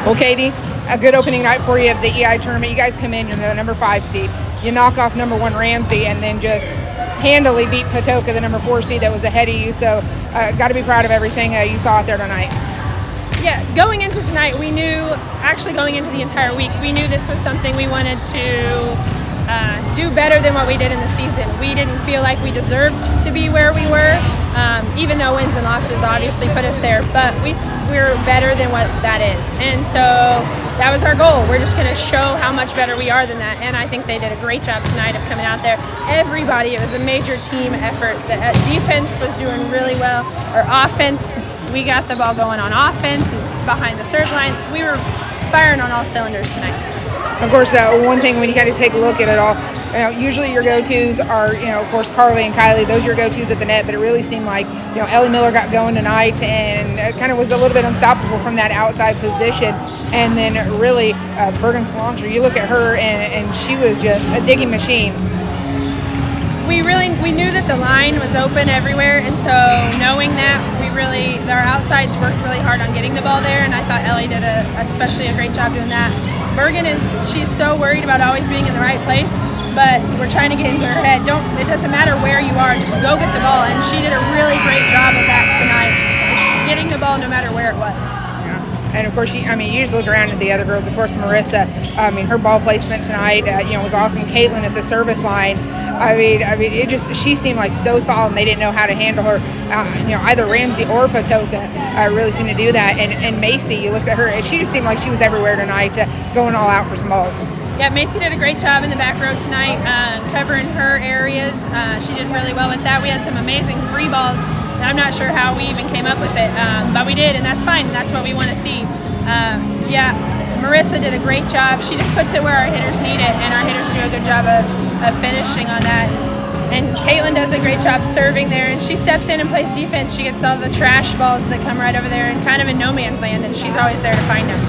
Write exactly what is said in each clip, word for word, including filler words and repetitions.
Well, Katie, a good opening night for you of the E I tournament. You guys come in, you're the number five seed. You knock off number one Ramsey and then just handily beat Patoka, the number four seed that was ahead of you. So uh, got to be proud of everything uh, you saw out there tonight. Yeah, going into tonight, we knew, actually going into the entire week, we knew this was something we wanted to Uh, do better than what we did in the season. We didn't feel like we deserved to be where we were, um, even though wins and losses obviously put us there, but we we're better than what that is. And so that was our goal. We're just going to show how much better we are than that, and I think they did a great job tonight of coming out there. Everybody, it was a major team effort. The uh, defense was doing really well. Our offense, we got the ball going on offense. It's behind the serve line. We were firing on all cylinders tonight. Of course, uh, one thing when you kind of take a look at it all, you know, usually your go-tos are, you know, of course, Carly and Kylie. Those are your go-tos at the net, but it really seemed like, you know, Ellie Miller got going tonight and it kind of was a little bit unstoppable from that outside position. And then really, uh, Bergen Slanger, you look at her and, and she was just a digging machine. We really, we knew that the line was open everywhere, and so knowing that, we really, our outsides worked really hard on getting the ball there, and I thought Ellie did a, especially a great job doing that. Bergen is, she's so worried about always being in the right place, but we're trying to get into her head. Don't, it doesn't matter where you are, just go get the ball, and she did a really great job of that tonight, just getting the ball no matter where it was. And of course, you, I mean, you just look around at the other girls. Of course, Marissa, I mean, her ball placement tonight, uh, you know, was awesome. Caitlin at the service line. I mean, I mean, it just, she seemed like so solid, and they didn't know how to handle her. Uh, you know, either Ramsey or Patoka uh, really seemed to do that. And, and Macy, you looked at her, and she just seemed like she was everywhere tonight, uh, going all out for some balls. Yeah, Macy did a great job in the back row tonight, uh, covering her areas. Uh, she did really well with that. We had some amazing free balls. I'm not sure how we even came up with it, um, but we did, and that's fine. That's what we want to see. Uh, yeah, Marissa did a great job. She just puts it where our hitters need it, and our hitters do a good job of, of finishing on that. And Caitlin does a great job serving there, and she steps in and plays defense. She gets all the trash balls that come right over there and kind of in no man's land, and she's always there to find them.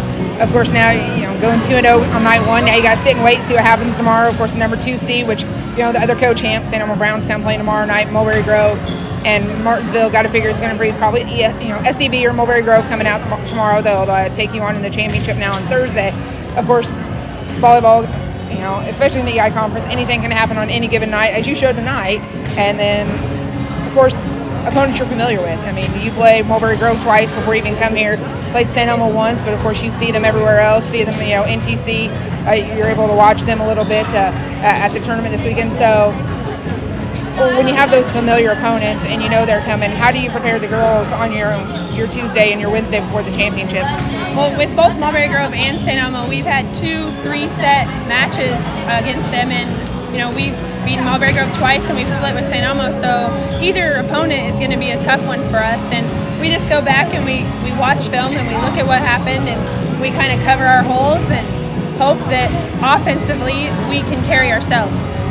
Of course, now, you know, going two and oh on night one. Now you got to sit and wait and see what happens tomorrow. Of course, the number two seed, which, you know, the other co-champ, Saint Elmo Brownstown, playing tomorrow night, Mulberry Grove. And Martinsville, got to figure it's going to be probably, you know, S E B or Mulberry Grove coming out tomorrow. They'll uh, take you on in the championship now on Thursday. Of course, volleyball, you know, especially in the E I conference, anything can happen on any given night, as you showed tonight. And then, of course, opponents you're familiar with. I mean, you play Mulberry Grove twice before you even come here. Played Saint Elmo once, but of course you see them everywhere else. See them, you know, N T C. Uh, you're able to watch them a little bit uh, at the tournament this weekend. So, well, when you have those familiar opponents and you know they're coming, how do you prepare the girls on your your Tuesday and your Wednesday before the championship? Well, with both Mulberry Grove and Saint Elmo, we've had two three-set matches against them, and you know we've beaten Mulberry Grove twice and we've split with Saint Elmo. So either opponent is going to be a tough one for us, and we just go back and we we watch film and we look at what happened and we kind of cover our holes and hope that offensively we can carry ourselves.